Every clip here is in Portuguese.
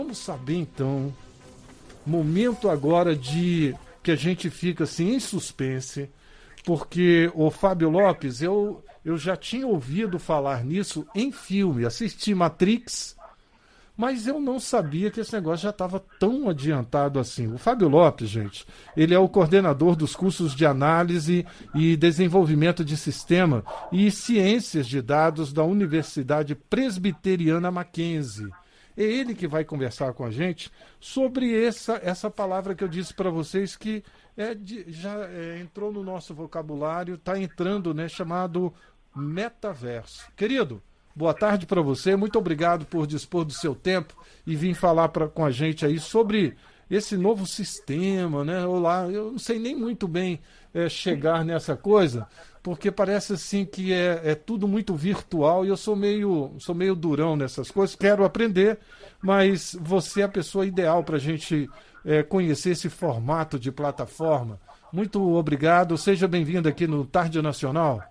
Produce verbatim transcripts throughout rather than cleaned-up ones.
Vamos saber então, momento agora de que a gente fica assim em suspense, porque o Fábio Lopes, eu, eu já tinha ouvido falar nisso em filme, assisti Matrix, mas eu não sabia que esse negócio já estava tão adiantado assim. O Fábio Lopes, gente, ele é o coordenador dos cursos de análise e desenvolvimento de sistema e ciências de dados da Universidade Presbiteriana Mackenzie. É ele que vai conversar com a gente sobre essa, essa palavra que eu disse para vocês que é de, já é, entrou no nosso vocabulário, está entrando, né, chamado metaverso. Querido, boa tarde para você, muito obrigado por dispor do seu tempo e vir falar pra, com a gente aí sobre esse novo sistema, né? Olá, eu não sei nem muito bem é, chegar nessa coisa, porque parece assim que é, é tudo muito virtual e eu sou meio, sou meio durão nessas coisas, quero aprender, mas você é a pessoa ideal para a gente é, conhecer esse formato de plataforma. Muito obrigado, seja bem-vindo aqui no Tarde Nacional.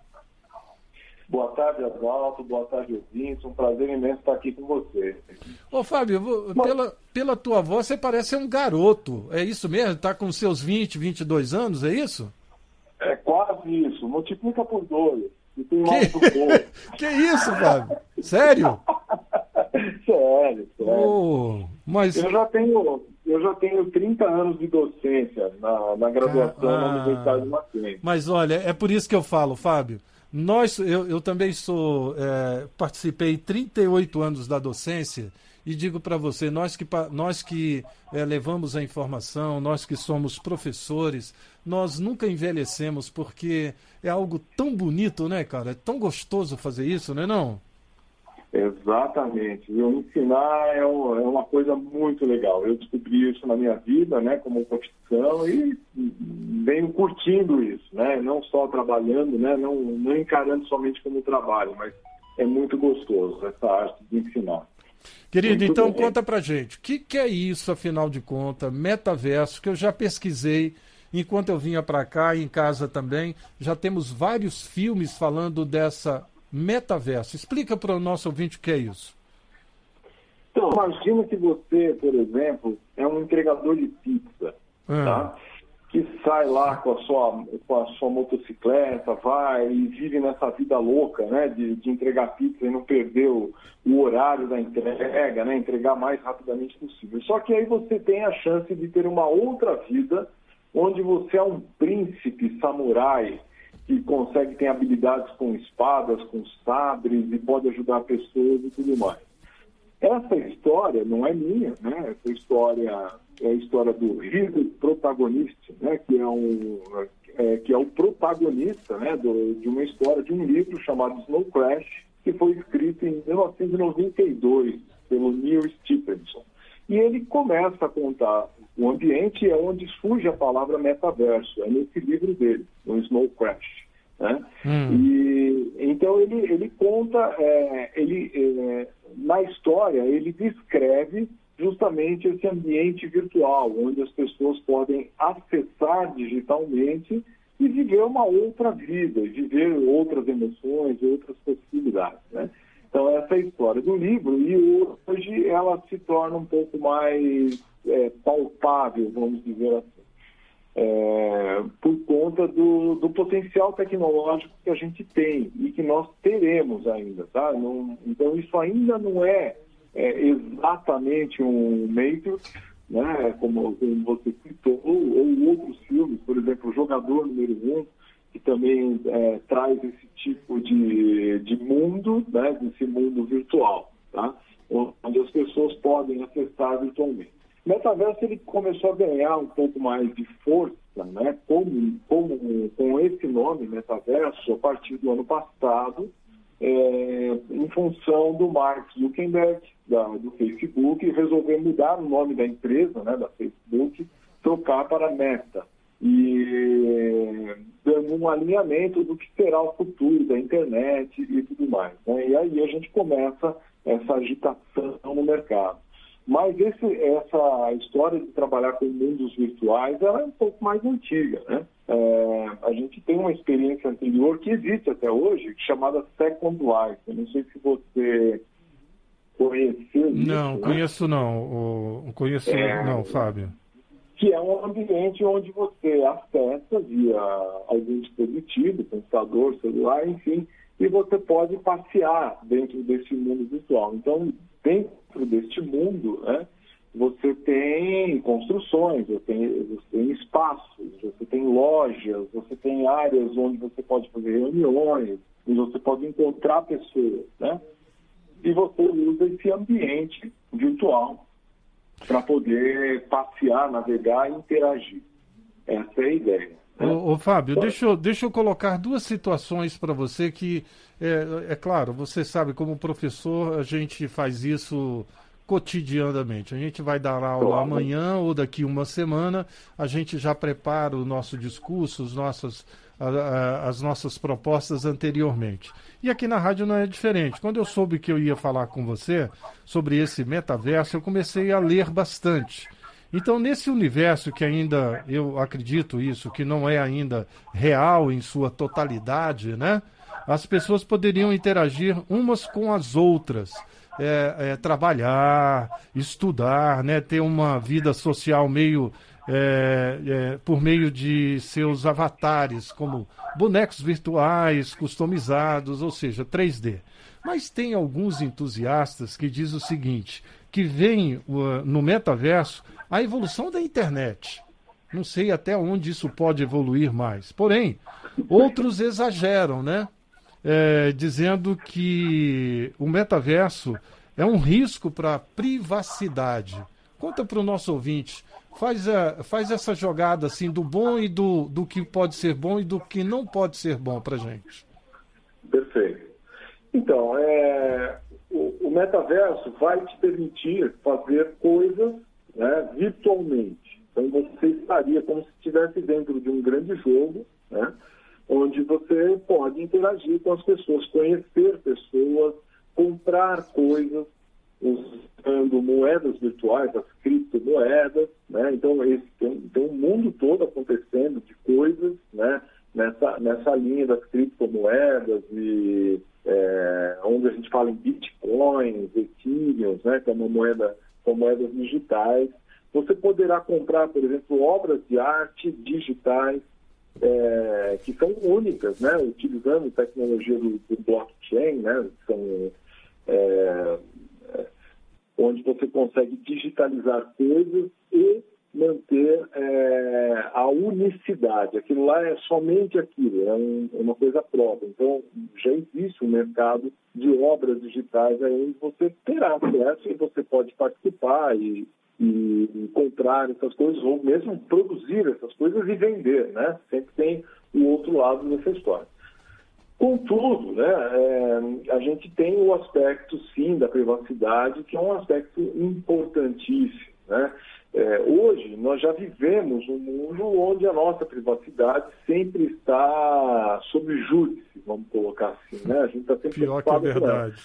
Boa tarde, Adalto. Boa tarde, ouvintes. Um prazer imenso estar aqui com você. Ô, Fábio, Mas... pela, pela tua voz, você parece um garoto. É isso mesmo? Está com seus vinte, vinte e dois anos, é isso? É quase isso. Multiplica por dois. E tem mais que... do povo. Que isso, Fábio? Sério? sério, sério. Oh, mas... Eu já tenho... Eu já tenho trinta anos de docência na, na graduação ah, na Universidade de Mackenzie. Mas olha, é por isso que eu falo, Fábio. Nós, eu, eu também sou, é, participei trinta e oito anos da docência e digo para você, nós que, nós que é, levamos a informação, nós que somos professores, nós nunca envelhecemos porque é algo tão bonito, né, cara? É tão gostoso fazer isso, não é não? Exatamente. Eu ensinar é, um, é uma coisa muito legal. Eu descobri isso na minha vida, né, como profissão e venho curtindo isso, né, não só trabalhando, né, não, não encarando somente como trabalho, mas é muito gostoso essa arte de ensinar. Querido, muito então bem. Conta pra gente, o que, que é isso, afinal de contas, metaverso, que eu já pesquisei enquanto eu vinha para cá e em casa também, já temos vários filmes falando dessa metaverso. Explica para o nosso ouvinte o que é isso. Então, imagina que você, por exemplo, é um entregador de pizza, ah. tá? Que sai lá com a sua, com a sua motocicleta, vai e vive nessa vida louca, né? De, de entregar pizza e não perder o, o horário da entrega, né? Entregar mais rapidamente possível. Só que aí você tem a chance de ter uma outra vida onde você é um príncipe samurai que consegue ter habilidades com espadas, com sabres e pode ajudar pessoas e tudo mais. Essa história não é minha, né? Essa história é a história do Ridley Protagonista, né? Que é, um, é, que é o protagonista, né? Do, de uma história, de um livro chamado Snow Crash, que foi escrito em mil novecentos e noventa e dois pelo Neil Stephenson. E ele começa a contar o ambiente é onde surge a palavra metaverso, é nesse livro dele, no Snow Crash. Né? Hum. E, então ele, ele conta, é, ele, é, na história, ele descreve justamente esse ambiente virtual, onde as pessoas podem acessar digitalmente e viver uma outra vida, viver outras emoções, outras possibilidades. Né? Então essa é a história do livro e hoje ela se torna um pouco mais é, palpável, vamos dizer assim. É, por conta do, do potencial tecnológico que a gente tem e que nós teremos ainda, tá? Não, então isso ainda não é, é exatamente um Matrix, né? Como, como você citou, ou, ou outros filmes, por exemplo, o Jogador Número Um, que também é, traz esse tipo de, de mundo, né? Desse mundo virtual, tá? Onde as pessoas podem acessar virtualmente. O metaverso ele começou a ganhar um pouco mais de força, né, como, como, com esse nome, metaverso, a partir do ano passado, é, em função do Mark Zuckerberg, da, do Facebook, resolver mudar o nome da empresa, né, da Facebook, trocar para Meta, e dando um alinhamento do que será o futuro da internet e tudo mais. Né, e aí a gente começa essa agitação no mercado. Mas esse, essa história de trabalhar com mundos virtuais ela é um pouco mais antiga, né? É, a gente tem uma experiência anterior que existe até hoje, chamada Second Life. Eu não sei se você conheceu isso? Não, né? conheço não. O, conheço É... não, Fábio. Que é um ambiente onde você acessa via algum dispositivo, computador, celular, enfim, e você pode passear dentro desse mundo virtual. Então, dentro deste mundo, né, você tem construções, você tem, você tem espaços, você tem lojas, você tem áreas onde você pode fazer reuniões, onde você pode encontrar pessoas, né? E você usa esse ambiente virtual para poder passear, navegar e interagir. Essa é a ideia. Né? Ô, ô Fábio, deixa eu, deixa eu colocar duas situações para você que, é, é claro, você sabe, como professor, a gente faz isso cotidianamente. A gente vai dar aula Claro. amanhã ou daqui uma semana, a gente já prepara o nosso discurso, os nossos, a, a, as nossas propostas anteriormente. E aqui na rádio não é diferente. Quando eu soube que eu ia falar com você sobre esse metaverso, eu comecei a ler bastante. Então, nesse universo que ainda, eu acredito isso, que não é ainda real em sua totalidade, né? As pessoas poderiam interagir umas com as outras. É, é, trabalhar, estudar, né, ter uma vida social meio é, é, por meio de seus avatares, como bonecos virtuais, customizados, ou seja, três D. Mas tem alguns entusiastas que dizem o seguinte, que veem uh, no metaverso a evolução da internet. Não sei até onde isso pode evoluir mais. Porém, outros exageram, né? É, dizendo que o metaverso é um risco para a privacidade. Conta para o nosso ouvinte, faz, a, faz essa jogada assim do bom e do, do que pode ser bom e do que não pode ser bom para a gente. Perfeito. Então, é, o, o metaverso vai te permitir fazer coisas, né, virtualmente. Então, você estaria como se estivesse dentro de um grande jogo, né, onde você pode interagir com as pessoas, conhecer pessoas, comprar coisas, usando moedas virtuais, as criptomoedas, né? Então, esse, tem, tem um mundo todo acontecendo de coisas, né, nessa, nessa linha das criptomoedas, e, é, onde a gente fala em bitcoins, ethereum, né, que é uma moeda, são moedas digitais. Você poderá comprar, por exemplo, obras de arte digitais, É, que são únicas, né, utilizando tecnologia do, do blockchain, né, são, é, é, onde você consegue digitalizar coisas e manter é, a unicidade. Aquilo lá é somente aquilo, é um, uma coisa própria. Então, já existe um mercado de obras digitais aí onde você terá acesso e você pode participar e e comprar essas coisas, ou mesmo produzir essas coisas e vender, né? Sempre tem o outro lado dessa história. Contudo, né, é, a gente tem o aspecto, sim, da privacidade, que é um aspecto importantíssimo, né? É, hoje, nós já vivemos um mundo onde a nossa privacidade sempre está sob júdice, vamos colocar assim, né? A gente está sempre Pior que é verdade.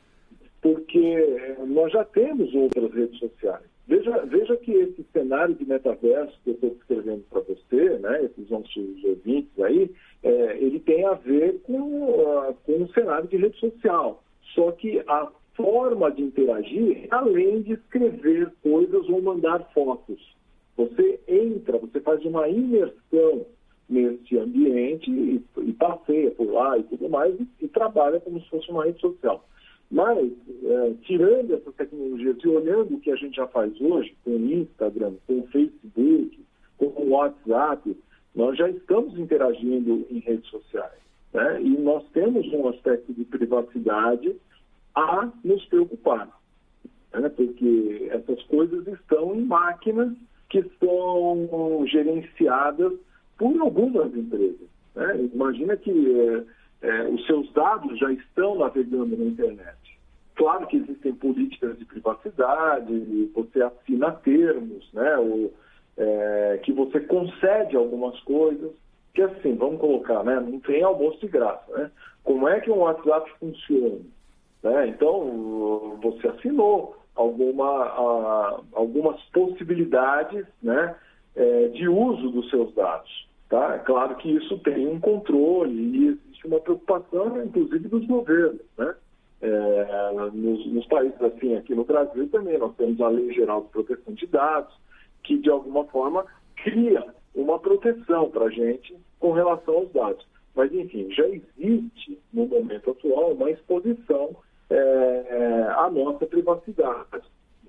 Porque nós já temos outras redes sociais. Veja, veja que esse cenário de metaverso que eu estou descrevendo para você, né, esses nossos ouvintes aí, é, ele tem a ver com, uh, com um cenário de rede social. Só que a forma de interagir, além de escrever coisas ou mandar fotos. Você entra, você faz uma imersão nesse ambiente e, e passeia por lá e tudo mais, e, e trabalha como se fosse uma rede social. Mas, é, tirando essas tecnologias e olhando o que a gente já faz hoje, com o Instagram, com o Facebook, com o WhatsApp, nós já estamos interagindo em redes sociais, né? E nós temos um aspecto de privacidade a nos preocupar, né? Porque essas coisas estão em máquinas que são gerenciadas por algumas empresas, né? Imagina que é, É, os seus dados já estão navegando na internet. Claro que existem políticas de privacidade, você assina termos, né, ou, é, que você concede algumas coisas, que assim, vamos colocar, né, não tem almoço de graça, né? Como é que um WhatsApp funciona? Né? Então, você assinou alguma, a, algumas possibilidades, né, é, de uso dos seus dados. Tá? É claro que isso tem um controle e existe uma preocupação, inclusive, dos governos, né? É, nos, nos países assim, aqui no Brasil também, nós temos a Lei Geral de Proteção de Dados, que de alguma forma cria uma proteção para a gente com relação aos dados. Mas, enfim, já existe no momento atual uma exposição é, à nossa privacidade,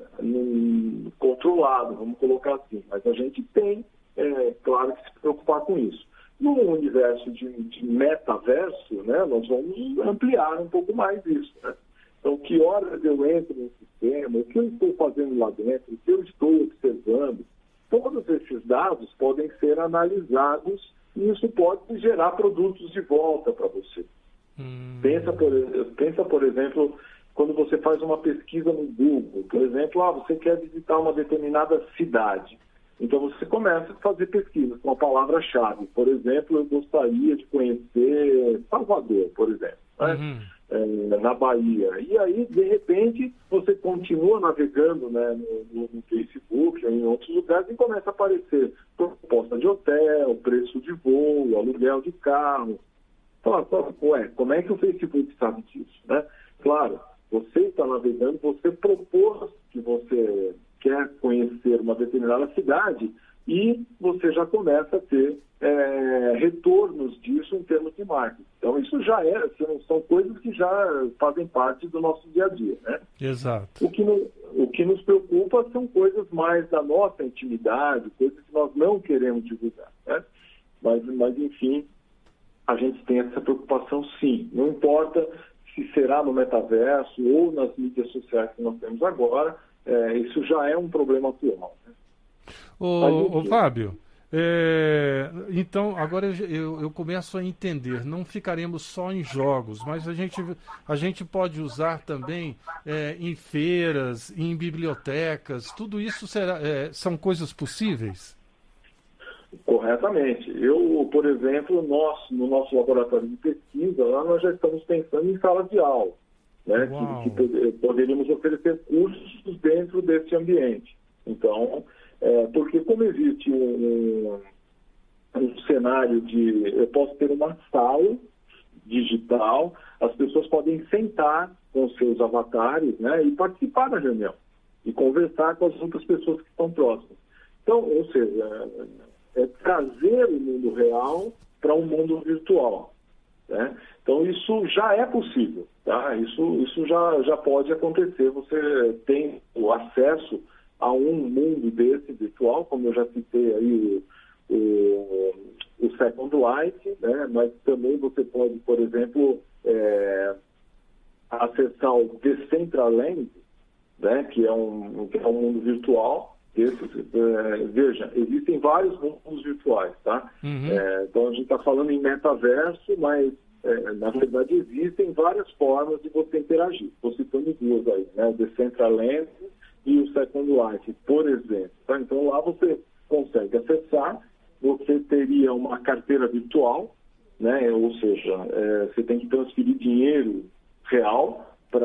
no, controlado, vamos colocar assim. Mas a gente tem, é, claro, que se preocupar com isso. No universo de, de metaverso, né, nós vamos ampliar um pouco mais isso. Né? Então, que horas eu entro no sistema, o que eu estou fazendo lá dentro, o que eu estou observando, todos esses dados podem ser analisados e isso pode gerar produtos de volta para você. Hum. Pensa, por, pensa, por exemplo, quando você faz uma pesquisa no Google, por exemplo, ah, você quer visitar uma determinada cidade. Então você começa a fazer pesquisas com a palavra-chave. Por exemplo, eu gostaria de conhecer Salvador, por exemplo, né? Uhum. é, na Bahia. E aí, de repente, você continua navegando, né, no, no Facebook ou em outros lugares e começa a aparecer proposta de hotel, preço de voo, aluguel de carro. Fala, ué, como é que o Facebook sabe disso? Né? Claro, você está navegando, você propôs que você quer conhecer uma determinada cidade e você já começa a ter é, retornos disso em termos de marketing. Então, isso já é, são coisas que já fazem parte do nosso dia a dia, né? Exato. O que, no, o que nos preocupa são coisas mais da nossa intimidade, coisas que nós não queremos divulgar, né? Mas, mas, enfim, a gente tem essa preocupação sim. Não importa se será no metaverso ou nas mídias sociais que nós temos agora, É, isso já é um problema atual. Né? Ô, ô Fábio, é, então agora eu, eu começo a entender, não ficaremos só em jogos, mas a gente, a gente pode usar também é, em feiras, em bibliotecas, tudo isso será, é, são coisas possíveis? Corretamente. Eu, por exemplo, nós, no nosso laboratório de pesquisa, lá nós já estamos pensando em sala de aula. Né, que, que poderíamos oferecer cursos dentro desse ambiente. Então, é, porque como existe um, um cenário de... Eu posso ter uma sala digital, as pessoas podem sentar com seus avatares, né, e participar da reunião e conversar com as outras pessoas que estão próximas. Então, ou seja, é, é trazer o mundo real para um mundo virtual. Né? Então, isso já é possível. Tá? Isso, isso já, já pode acontecer. Você tem o acesso a um mundo desse virtual, como eu já citei aí o, o, o Second Life, né? Mas também você pode, por exemplo, é, acessar o Decentraland, né? que, é um, que é um mundo virtual. Esse, é, veja, existem vários mundos virtuais. Tá? Uhum. É, então, a gente está falando em metaverso, mas É, na verdade, existem várias formas de você interagir. Estou citando duas aí, né? O Decentraland e o Second Life, por exemplo. Tá? Então, lá você consegue acessar, você teria uma carteira virtual, né? Ou seja, é, você tem que transferir dinheiro real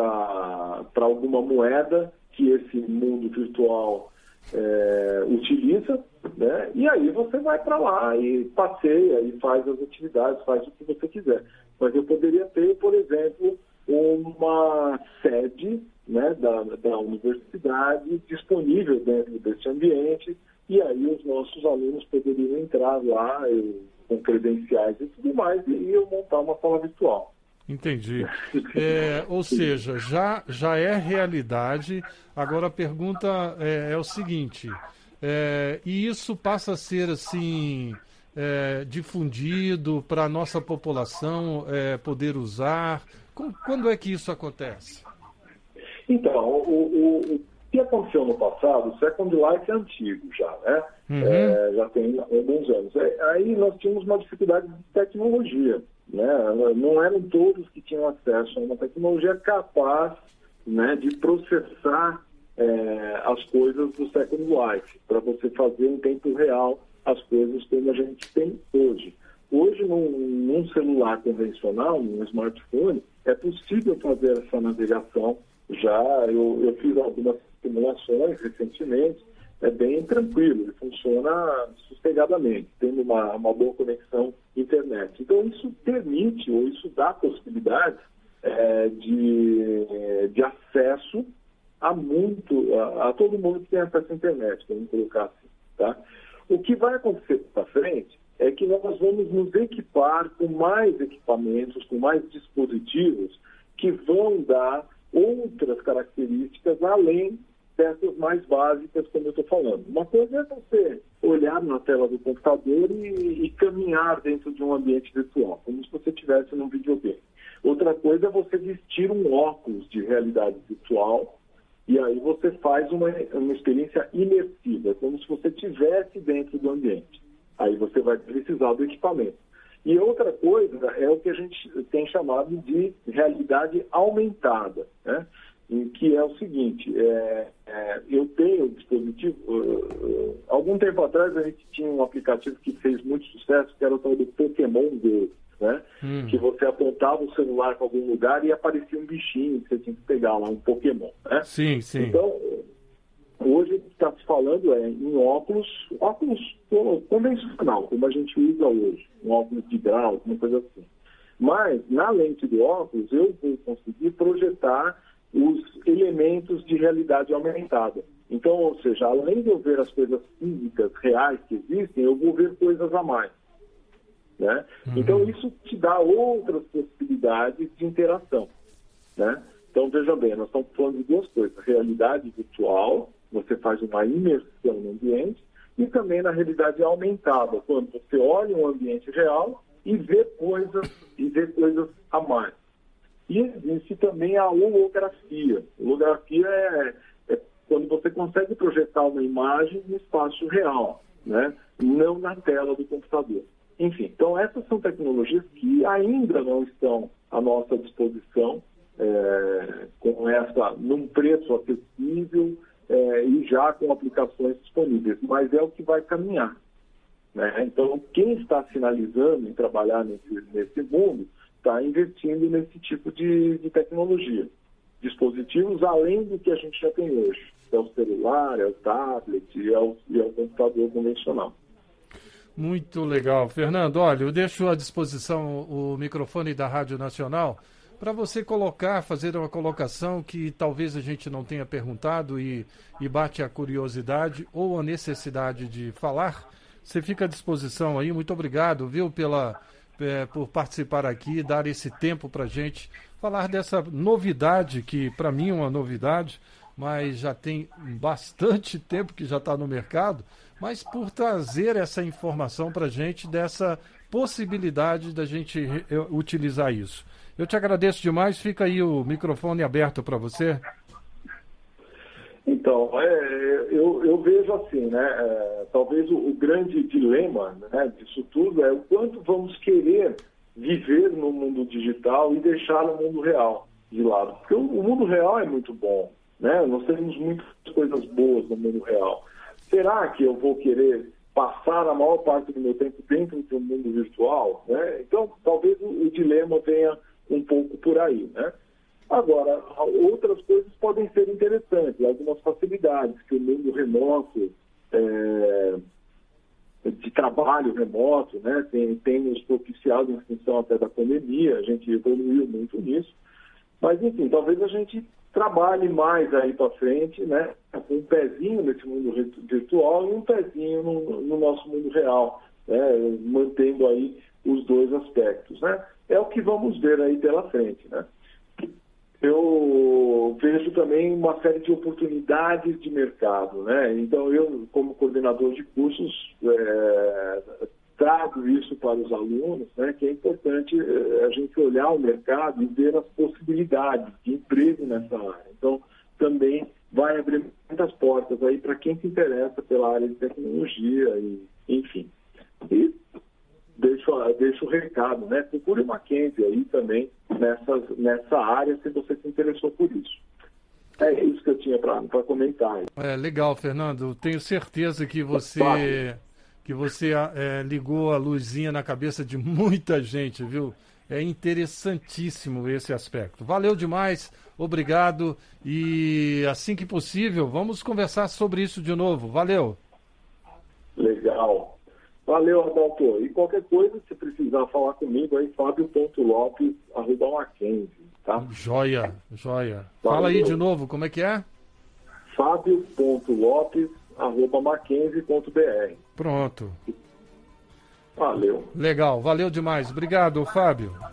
para alguma moeda que esse mundo virtual é, utiliza, né? E aí você vai para lá e passeia e faz as atividades, faz o que você quiser. Mas eu poderia ter, por exemplo, uma sede, né, da, da universidade disponível dentro desse ambiente e aí os nossos alunos poderiam entrar lá eu, com credenciais e tudo mais e iam montar uma sala virtual. Entendi. É, ou seja, já, já é realidade. Agora a pergunta é, é o seguinte, é, e isso passa a ser assim... É, difundido para a nossa população é, poder usar? Quando é que isso acontece? Então, o, o, o que aconteceu no passado, o Second Life é antigo já, né? Uhum. É, já tem alguns anos. É, aí nós tínhamos uma dificuldade de tecnologia, né? Não eram todos que tinham acesso a uma tecnologia capaz, né, de processar é, as coisas do Second Life, para você fazer em tempo real as coisas como a gente tem hoje. Hoje, num, num celular convencional, num smartphone, é possível fazer essa navegação. Já eu, eu fiz algumas simulações recentemente, é bem tranquilo, ele funciona sossegadamente, tendo uma, uma boa conexão internet. Então, isso permite, ou isso dá possibilidade é, de, de acesso a muito, a, a todo mundo que tem acesso à internet, vamos colocar assim, tá? O que vai acontecer para frente é que nós vamos nos equipar com mais equipamentos, com mais dispositivos que vão dar outras características além dessas mais básicas, como eu estou falando. Uma coisa é você olhar na tela do computador e, e caminhar dentro de um ambiente virtual, como se você estivesse num videogame. Outra coisa é você vestir um óculos de realidade virtual e aí você faz uma, uma experiência imersiva, como se você estivesse dentro do ambiente. Aí você vai precisar do equipamento. E outra coisa é o que a gente tem chamado de realidade aumentada, né? Em que é o seguinte, é, é, eu tenho um dispositivo, uh, uh, algum tempo atrás a gente tinha um aplicativo que fez muito sucesso, que era o tal do Pokémon Go, né? Hum. Que você apontava o celular para algum lugar e aparecia um bichinho que você tinha que pegar lá, um Pokémon, né? Sim, sim. Então, hoje o que está se falando é em óculos, óculos convencional, como a gente usa hoje, um óculos de grau, uma coisa assim. Mas, na lente do óculos, eu vou conseguir projetar os elementos de realidade aumentada. Então, ou seja, além de eu ver as coisas físicas reais que existem, eu vou ver coisas a mais, né? Uhum. Então, isso te dá outras possibilidades de interação, né? Então, veja bem, nós estamos falando de duas coisas. Realidade virtual, você faz uma imersão no ambiente, e também na realidade aumentada, quando você olha um ambiente real e vê coisas, e vê coisas a mais. E existe também a holografia. Holografia é, é quando você consegue projetar uma imagem no espaço real, né? Não na tela do computador. Enfim, então essas são tecnologias que ainda não estão à nossa disposição, é, com essa, num preço acessível é, e já com aplicações disponíveis, mas é o que vai caminhar, né? Então, quem está finalizando em trabalhar nesse, nesse mundo está investindo nesse tipo de, de tecnologia. Dispositivos além do que a gente já tem hoje. É o celular, é o tablet, é o, é o computador convencional. Muito legal. Fernando, olha, eu deixo à disposição o microfone da Rádio Nacional para você colocar, fazer uma colocação que talvez a gente não tenha perguntado e, e bate a curiosidade ou a necessidade de falar. Você fica à disposição aí. Muito obrigado, viu, pela... É, por participar aqui, dar esse tempo para a gente falar dessa novidade, que para mim é uma novidade, mas já tem bastante tempo que já está no mercado, mas por trazer essa informação para a gente, dessa possibilidade da gente re- utilizar isso. Eu te agradeço demais, fica aí o microfone aberto para você. Então, é, eu, eu vejo assim, né, é, talvez o, o grande dilema, né, disso tudo é o quanto vamos querer viver no mundo digital e deixar o mundo real de lado. Porque o, o mundo real é muito bom, né? Nós temos muitas coisas boas no mundo real. Será que eu vou querer passar a maior parte do meu tempo dentro do mundo virtual, né? Então, talvez o, o dilema venha um pouco por aí, né? Agora, outras coisas podem ser interessantes, algumas facilidades que o mundo remoto, é, de trabalho remoto, né, tem, tem nos propiciado em função até da pandemia, a gente evoluiu muito nisso, mas enfim, talvez a gente trabalhe mais aí para frente, né, com um pezinho nesse mundo virtual e um pezinho no, no nosso mundo real, né, mantendo aí os dois aspectos, né. É o que vamos ver aí pela frente, né. Eu vejo também uma série de oportunidades de mercado, né? Então, eu, como coordenador de cursos, é, trago isso para os alunos, né? Que é importante é, a gente olhar o mercado e ver as possibilidades de emprego nessa área. Então, também vai abrir muitas portas aí para quem se interessa pela área de tecnologia, e, enfim. E deixo, deixo o recado, né? Procure o Mackenzie aí também nessa, nessa área, se você se interessou por isso. É isso que eu tinha para comentar. É legal, Fernando. Tenho certeza que você, que você é, ligou a luzinha na cabeça de muita gente, viu? É interessantíssimo esse aspecto. Valeu demais, obrigado. E assim que possível, vamos conversar sobre isso de novo. Valeu. Legal. Valeu, Adalto. E qualquer coisa, se precisar falar comigo, aí fábio ponto lopes arroba mackenzie, tá? Joia, joia. Valeu. Fala aí de novo, como é que é? fábio ponto lopes arroba mackenzie ponto b r. Pronto. Valeu. Legal, valeu demais. Obrigado, Fábio.